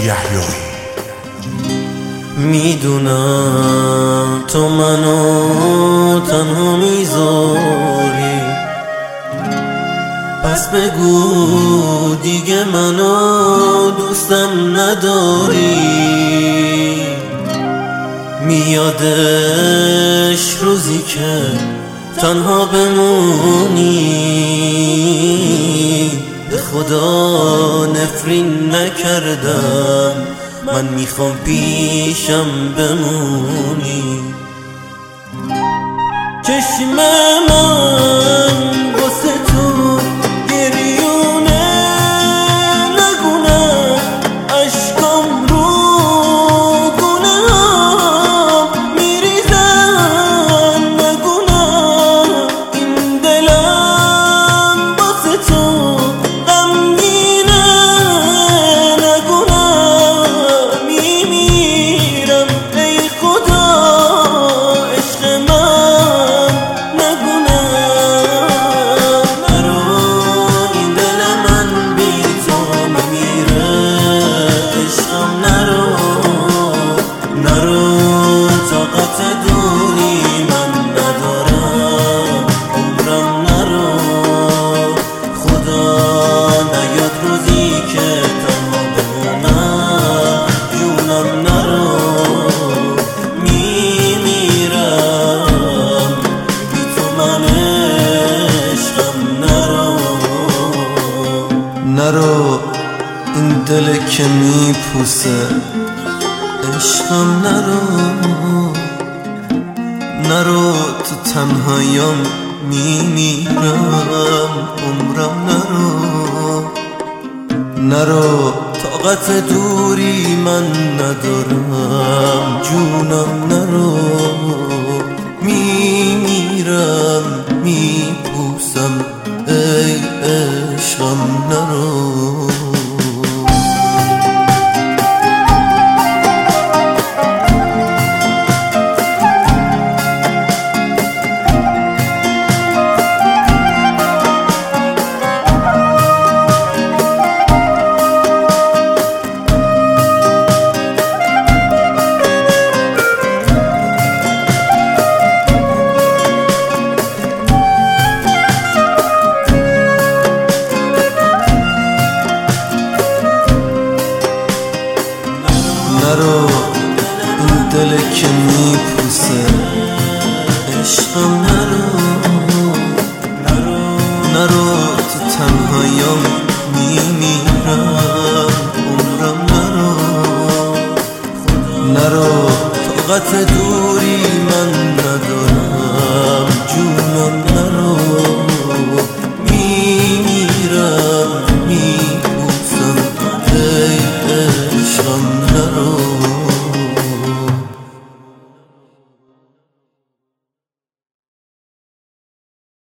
یحیایی. میدونم تو منو تنها میذاری، پس بگو دیگه منو دوستم نداری. میادش روزی که تنها بمونی، به خدا نفرین نکردم، من میخوام پیشم بمونی. چشم من واسه تو گریونه، نگونه عشقم رو گونه هم میریزن، نگونه این دلم واسه تو غمگینه، نگونه میمیرم ای خدا عشق من، نگونه نرو این دل من بی تو میمیره، عشقم نرو نرو، طاقت دوری من ندارم، عمرم نرو، خدا نیاد روزی که تنها بمونم، جونم نرو میمیرم بی تو من، عشقم نرو نرو این دل که میپوسه، عشقم نرو نرو، تو تنهاییم میمیرم، عمرم نرو نرو، طاقت دوری من ندارم، جونم نرو میمیرم میپوسم ای عشقم نرو. نرو این دل که میپوسه، عشقم نرو نرو، تو تنهاییم میمیرم، عمرم نرو نرو، طاقت